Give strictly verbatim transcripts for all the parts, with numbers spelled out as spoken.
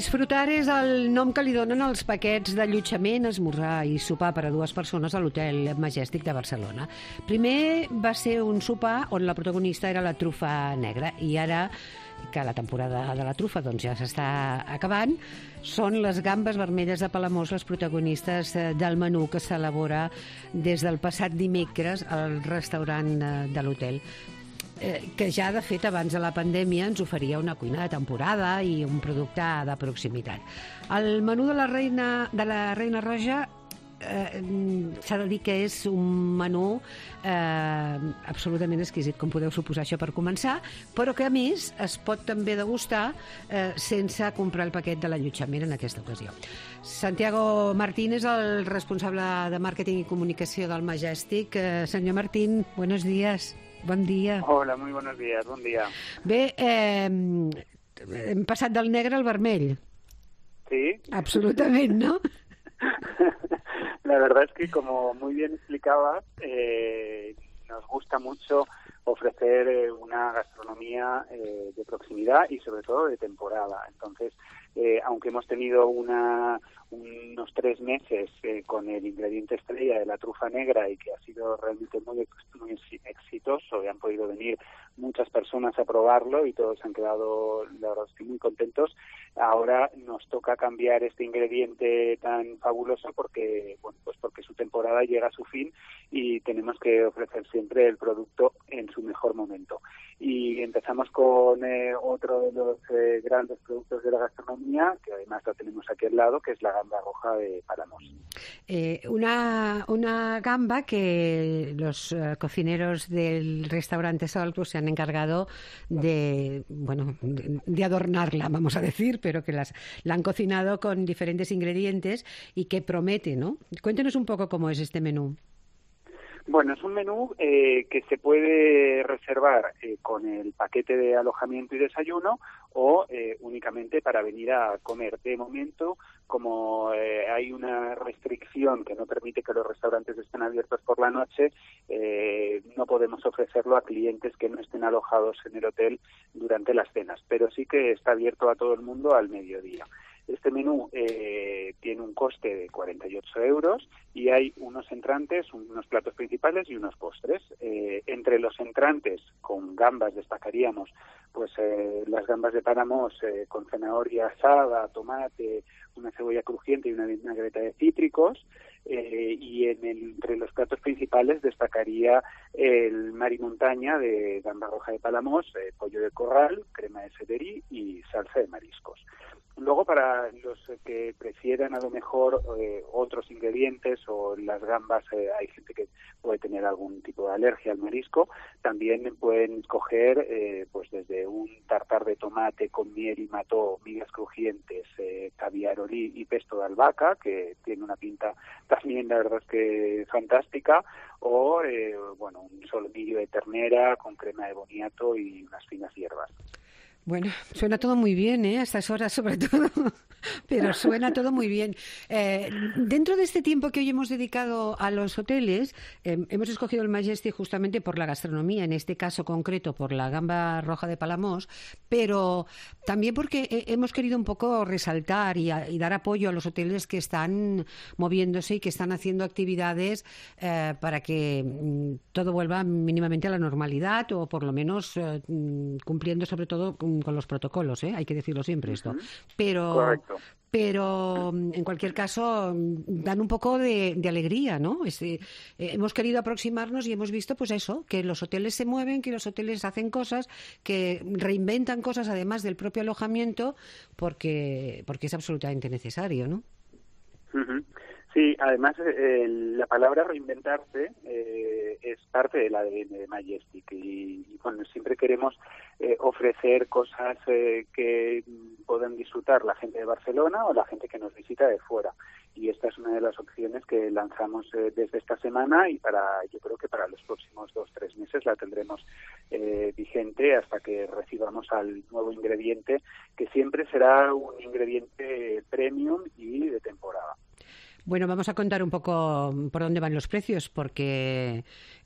Disfrutar és el nom que li donen els paquets d'allotjament, esmorzar i sopar per a dues persones a l'Hotel Majestic de Barcelona. Primer va ser un sopar on la protagonista era la trufa negra i ara, que la temporada de la trufa doncs, ja s'està acabant, són les gambes vermelles de Palamós les protagonistes del menú que s'elabora des del passat dimecres al restaurant de l'hotel. Eh, que ja, de fet, abans de la pandèmia ens oferia una cuina de temporada i un producte de proximitat. El menú de la Reina, de la Reina Roja eh, s'ha de dir que és un menú eh, absolutament exquisit, com podeu suposar, això per començar, però que, a més, es pot també degustar eh, sense comprar el paquet de l'allotjament en aquesta ocasió. Santiago Martín és el responsable de màrqueting i comunicació del Majestic. Eh, senyor Martín, buenos días. Bon dia. Hola, muy buenos días, bon dia. Bé, eh, hem passat del negre al vermell. Sí. Absolutament, ¿no? La verdad es que, como muy bien explicabas, eh, nos gusta mucho ofrecer eh, una gastronomía eh, de proximidad y sobre todo de temporada. Entonces, eh, aunque hemos tenido una, unos tres meses eh, con el ingrediente estrella de la trufa negra y que ha sido realmente muy, muy exitoso y han podido venir muchas personas a probarlo y todos han quedado, la verdad, estoy muy contentos, ahora nos toca cambiar este ingrediente tan fabuloso porque, bueno, pues porque su temporada llega a su fin y tenemos que ofrecer siempre el producto en su mejor momento. Y empezamos con eh, otro de los eh, grandes productos de la gastronomía, que además lo tenemos aquí al lado, que es la gamba roja de Palamós. Eh, una, una gamba que los uh, cocineros del restaurante Sol pues, se han encargado de, bueno, de, de adornarla, vamos a decir, pero que las, la han cocinado con diferentes ingredientes y que promete, ¿no? Cuéntenos un poco cómo es este menú. Bueno, es un menú eh, que se puede reservar eh, con el paquete de alojamiento y desayuno o eh, únicamente para venir a comer. De momento, como eh, hay una restricción que no permite que los restaurantes estén abiertos por la noche, eh, no podemos ofrecerlo a clientes que no estén alojados en el hotel durante las cenas, pero sí que está abierto a todo el mundo al mediodía. Este menú eh, tiene un coste de cuarenta y ocho euros y hay unos entrantes, unos platos principales y unos postres. Eh, entre los entrantes, con gambas destacaríamos pues eh, las gambas de Palamós eh, con zanahoria asada, tomate, una cebolla crujiente y una vinagreta de cítricos. Eh, y en el, entre los platos principales destacaría el mar y montaña de gamba roja de Palamós, eh, pollo de corral, crema de celerí y salsa de mariscos. Luego, para los que prefieran a lo mejor eh, otros ingredientes o las gambas, eh, hay gente que puede tener algún tipo de alergia al marisco, también pueden coger eh, pues desde un tartar de tomate con miel y mató, migas crujientes, eh, caviar olí y pesto de albahaca, que tiene una pinta también, la verdad es que fantástica, o eh, bueno, un solomillo de ternera con crema de boniato y unas finas hierbas. Bueno, suena todo muy bien, ¿eh? A estas horas sobre todo, pero suena todo muy bien. Eh, dentro de este tiempo que hoy hemos dedicado a los hoteles, eh, hemos escogido el Majestic justamente por la gastronomía, en este caso concreto por la gamba roja de Palamós, pero también porque eh, hemos querido un poco resaltar y, a, y dar apoyo a los hoteles que están moviéndose y que están haciendo actividades eh, para que mm, todo vuelva mínimamente a la normalidad o por lo menos eh, cumpliendo sobre todo con con los protocolos, ¿eh? Hay que decirlo siempre esto. Uh-huh. Pero, Correcto. pero en cualquier caso dan un poco de, de alegría, ¿no? Este, eh, hemos querido aproximarnos y hemos visto, pues eso, que los hoteles se mueven, que los hoteles hacen cosas, que reinventan cosas además del propio alojamiento, porque porque es absolutamente necesario, ¿no? Uh-huh. Sí, además eh, la palabra reinventarse eh, es parte del A D N de Majestic y, y bueno, siempre queremos eh, ofrecer cosas eh, que puedan disfrutar la gente de Barcelona o la gente que nos visita de fuera. Y esta es una de las opciones que lanzamos eh, desde esta semana y para yo creo que para los próximos dos, tres meses la tendremos eh, vigente hasta que recibamos al nuevo ingrediente, que siempre será un ingrediente premium y de temporada. Bueno, vamos a contar un poco por dónde van los precios, porque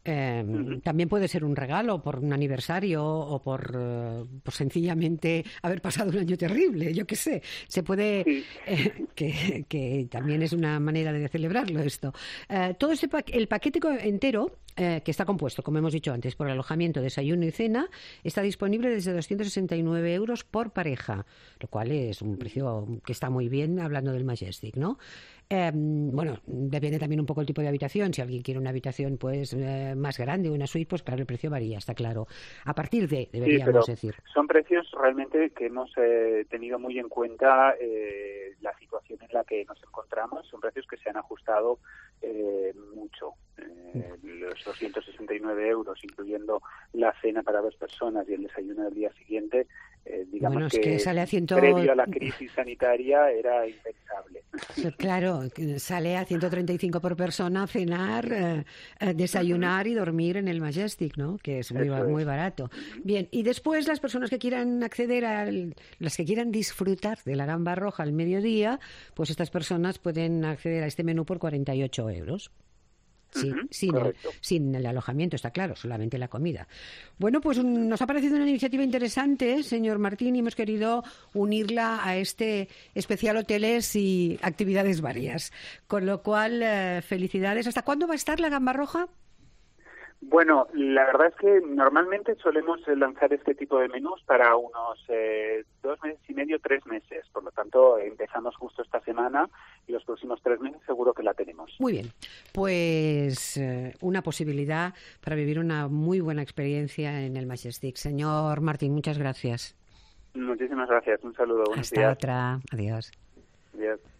Eh, uh-huh. También puede ser un regalo por un aniversario o por, uh, por sencillamente haber pasado un año terrible, yo qué sé. Se puede, sí. eh, que, que también es una manera de celebrarlo esto. Eh, todo ese pa- el paquete entero, eh, que está compuesto, como hemos dicho antes, por alojamiento, desayuno y cena, está disponible desde doscientos sesenta y nueve euros por pareja, lo cual es un precio que está muy bien hablando del Majestic, ¿no? Eh, bueno, depende también un poco el tipo de habitación. Si alguien quiere una habitación pues eh, más grande, una suite, pues claro, el precio varía, está claro. A partir de, deberíamos sí, decir. Son precios realmente que hemos eh, tenido muy en cuenta eh, la situación en la que nos encontramos. Son precios que se han ajustado eh, mucho. Eh, los doscientos sesenta y nueve euros, incluyendo la cena para dos personas y el desayuno del día siguiente, eh, digamos bueno, es que, que sale a ciento... previo a la crisis sanitaria era impensable. Claro, sale a ciento treinta y cinco por persona cenar, eh, eh, desayunar uh-huh. y dormir en el Majestic, ¿no? Que es muy, ba- muy barato. Uh-huh. Bien, y después las personas que quieran acceder al, las que quieran disfrutar de la gamba roja al mediodía, pues estas personas pueden acceder a este menú por cuarenta y ocho euros. Sí, uh-huh, sin, el, sin el alojamiento, está claro, solamente la comida. Bueno, pues un, nos ha parecido una iniciativa interesante, señor Martín, y hemos querido unirla a este especial hoteles y actividades varias. Con lo cual, eh, felicidades. ¿Hasta cuándo va a estar la gamba roja? Bueno, la verdad es que normalmente solemos lanzar este tipo de menús para unos eh, dos meses y medio, tres meses. Por lo tanto, empezamos justo esta semana y los próximos tres meses seguro que la tenemos. Muy bien, pues eh, una posibilidad para vivir una muy buena experiencia en el Majestic. Señor Martín, muchas gracias. Muchísimas gracias. Un saludo. Buenos Hasta días. otra. Adiós. Adiós.